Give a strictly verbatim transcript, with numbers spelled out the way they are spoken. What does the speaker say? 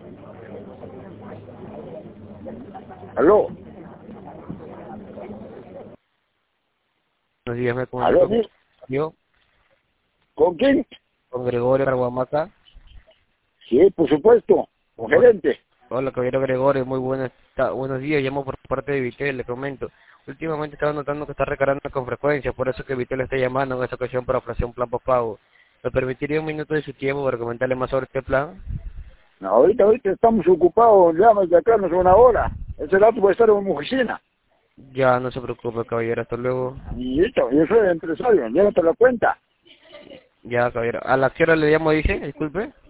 Aló. Buenos días, me Aló, comunico sí. yo ¿Con quién? con Gregorio Carguamaca. Sí, por supuesto. Con Hola, gerente. hola, caballero Gregorio, muy buenas, ta- buenos días, llamo por parte de Vitel, le comento. Últimamente estaba notando que está recargando con frecuencia, por eso que Vitel le está llamando en esta ocasión para ofrecer un plan por pago. ¿Me permitiría un minuto de su tiempo para comentarle más sobre este plan? No, ahorita, ahorita estamos ocupados, llamas de acá, no son una hora. Ese rato voy a estar en mi oficina. Ya, no se preocupe, caballero, hasta luego. Y listo, yo soy empresario, llévate la cuenta. Ya, caballero. ¿A la qué hora le llamo, dije? Disculpe.